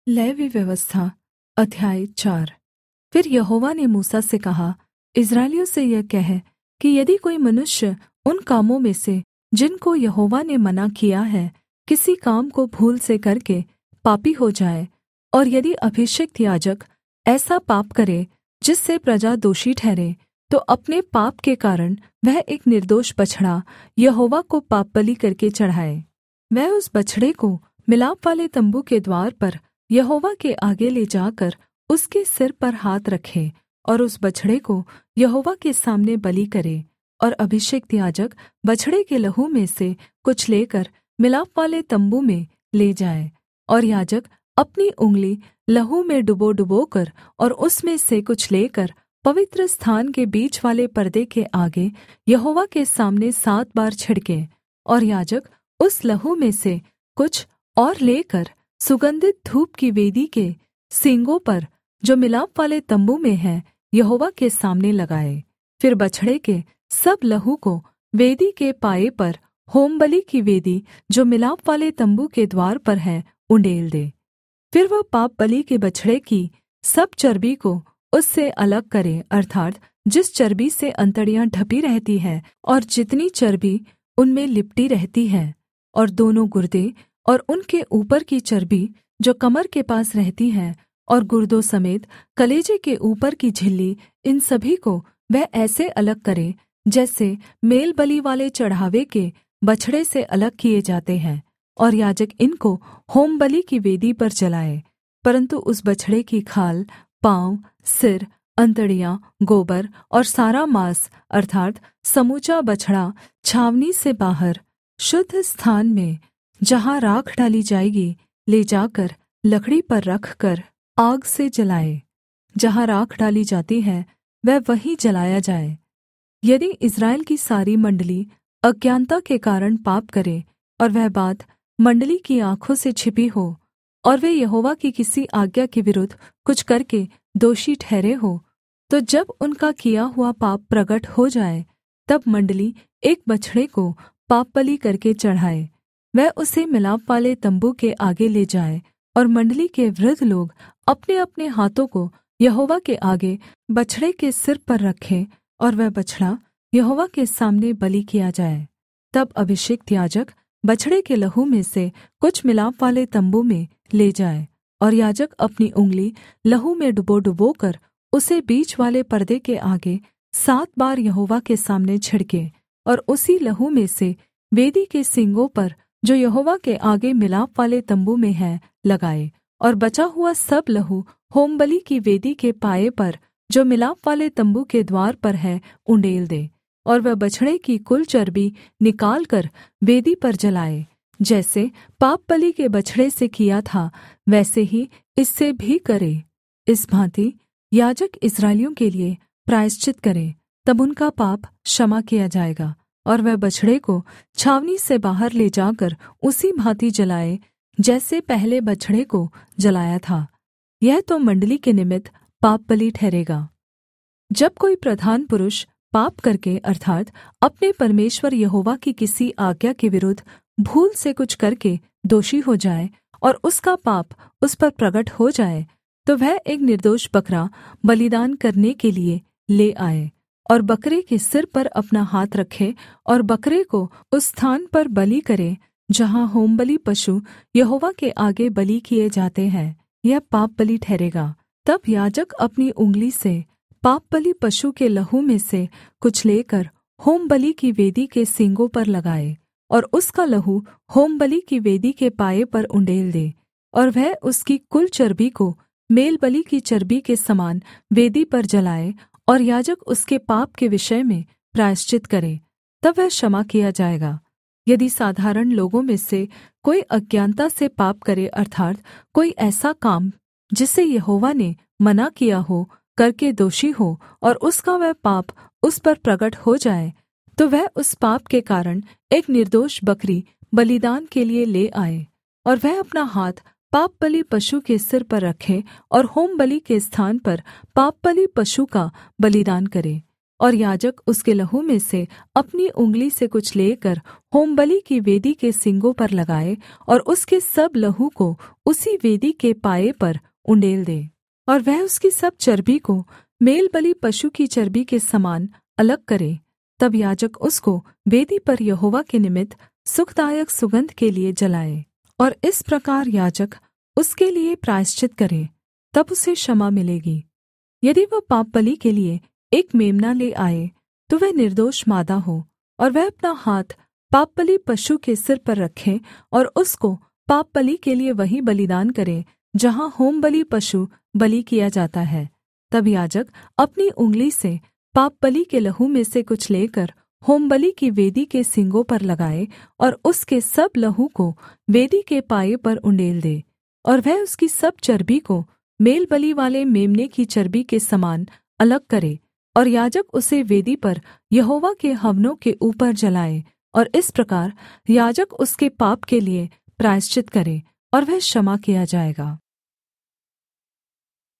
Levy व्यवस्था अध्याय 4। फिर यहोवा ने मूसा से कहा, इस्राएलियों से यह कह कि यदि कोई मनुष्य उन कामों में से जिनको यहोवा ने मना किया है किसी काम को भूल से करके पापी हो जाए, और यदि अभिषिक्त याजक ऐसा पाप करे जिससे प्रजा दोषी ठहरे, तो अपने पाप के कारण वह एक निर्दोष बछड़ा यहोवा को पापबलि करके चढ़ाए। वह उस बछड़े को मिलापवाले तम्बू के द्वार पर यहोवा के आगे ले जाकर उसके सिर पर हाथ रखे और उस बछड़े को यहोवा के सामने बलि करे। और अभिषिक्त याजक बछड़े के लहू में से कुछ लेकर मिलापवाले तम्बू में ले जाए, और याजक अपनी उँगली लहू में डुबोकर और उसमें से कुछ लेकर पवित्र स्थान के बीच वाले पर्दे के आगे यहोवा के सामने 7 बार छिड़के। और याजक उस लहू में से कुछ और लेकर सुगन्धित धूप की वेदी के सींगों पर जो मिलापवाले तम्बू में है यहोवा के सामने लगाए। फिर बछड़े के सब लहू को वेदी के पाए पर होमबलि की वेदी जो मिलापवाले तम्बू के द्वार पर है उण्डेल दे। फिर वह पापबलि के बछड़े की सब चर्बी को उससे अलग करे, अर्थात् जिस चर्बी से अंतड़ियाँ ढपी रहती है और जितनी चर्बी उनमें लिपटी रहती है, और दोनों गुर्दे और उनके ऊपर की चर्बी जो कमर के पास रहती है, और गुर्दों समेत कलेजे के ऊपर की झिल्ली, इन सभी को वह ऐसे अलग करे जैसे मेलबलि वाले चढ़ावे के बछड़े से अलग किए जाते हैं। और याजक इनको होमबलि की वेदी पर जलाए। परन्तु उस बछड़े की खाल, पाँव, सिर, अंतड़ियाँ, गोबर और सारा माँस, अर्थात् समूचा बछड़ा छावनी से बाहर शुद्ध स्थान में जहाँ राख डाली जाएगी ले जाकर लकड़ी पर रखकर आग से जलाए। जहाँ राख डाली जाती है वह वहीं जलाया जाए। यदि इस्राएल की सारी मण्डली अज्ञानता के कारण पाप करे और वह बात मण्डली की आँखों से छिपी हो, और वे यहोवा की किसी आज्ञा के विरुद्ध कुछ करके दोषी ठहरे हो, तो जब उनका किया हुआ पाप प्रगट हो जाए, तब मण्डली एक बछड़े को पापबलि करके चढ़ाए। वह उसे मिलापवाले तम्बू के आगे ले जाए, और मण्डली के वृद्ध लोग अपने-अपने हाथों को यहोवा के आगे बछड़े के सिर पर रखें, और वह बछड़ा यहोवा के सामने बलि किया जाए। तब अभिषिक्त याजक बछड़े के लहू में से कुछ मिलापवाले तम्बू में ले जाए, और याजक अपनी उँगली लहू में डुबोकर उसे बीच वाले पर्दे के आगे 7 बार यहोवा के सामने छिड़के, और उसी लहू में से वेदी के सींगों पर जो यहोवा के आगे मिलापवाले तम्बू में है लगाए। और बचा हुआ सब लहू होमबलि की वेदी के पाए पर जो मिलापवाले तम्बू के द्वार पर है उण्डेल दे। और वह बछड़े की कुल चर्बी निकालकर वेदी पर जलाए। जैसे पापबलि के बछड़े से किया था वैसे ही इससे भी करे। इस भाँति याजक इस्राएलियों के लिए प्रायश्चित करे, तब उनका पाप क्षमा किया जाएगा। और वह बछड़े को छावनी से बाहर ले जाकर उसी भाँति जलाए जैसे पहले बछड़े को जलाया था। यह तो मण्डली के निमित्त पापबलि ठहरेगा। जब कोई प्रधान पुरुष पाप करके, अर्थात् अपने परमेश्वर यहोवा की किसी आज्ञा के विरुद्ध भूल से कुछ करके दोषी हो जाए, और उसका पाप उस पर प्रगट हो जाए, तो वह एक निर्दोष बकरा बलिदान करने के लिए ले आए, और बकरे के सिर पर अपना हाथ रखे, और बकरे को उस स्थान पर बलि करे जहाँ होमबलि पशु यहोवा के आगे बलि किए जाते हैं। यह पापबलि ठहरेगा। तब याजक अपनी उँगली से पापबलि पशु के लहू में से कुछ लेकर होमबलि की वेदी के सींगों पर लगाए, और उसका लहू होमबलि की वेदी के पाए पर उण्डेल दे। और वह उसकी कुल चर्बी को मेलबलि की चर्बी के समान वेदी पर जलाए, और याजक उसके पाप के विषय में प्रायश्चित करे, तब वह क्षमा किया जाएगा। यदि साधारण लोगों में से कोई अज्ञानता से पाप करे, अर्थात् कोई ऐसा काम जिसे यहोवा ने मना किया हो करके दोषी हो, और उसका वह पाप उस पर प्रगट हो जाए, तो वह उस पाप के कारण एक निर्दोष बकरी बलिदान के लिए ले आए, और वह अपना हाथ पापबलि पशु के सिर पर रखे, और होमबलि के स्थान पर पापबलि पशु का बलिदान करे। और याजक उसके लहू में से अपनी उँगली से कुछ लेकर होमबलि की वेदी के सींगों पर लगाए और उसके सब लहू को उसी वेदी के पाए पर उण्डेल दे। और वह उसकी सब चर्बी को मेलबलि पशु की चर्बी के समान अलग करे। तब याजक उसको वेदी पर यहोवा के निमित्त सुखदायक सुगन्ध के लिए जलाए। और इस प्रकार याजक उसके लिए प्रायश्चित करे, तब उसे क्षमा मिलेगी। यदि वह पापबलि के लिए एक मेम्ना ले आए, तो वह निर्दोष मादा हो, और वह अपना हाथ पापबलि पशु के सिर पर रखे और उसको पापबलि के लिए वहीं बलिदान करे जहाँ होमबलि पशु बलि किया जाता है। तब याजक अपनी उँगली से पापबलि के लहू में से कुछ लेकर होमबलि की वेदी के सींगों पर लगाए और उसके सब लहू को वेदी के पाए पर उण्डेल दे। और वह उसकी सब चर्बी को मेलबलि वाले मेम्ने की चर्बी के समान अलग करे, और याजक उसे वेदी पर यहोवा के हवनों के ऊपर जलाए। और इस प्रकार याजक उसके पाप के लिए प्रायश्चित करे, और वह क्षमा किया जाएगा।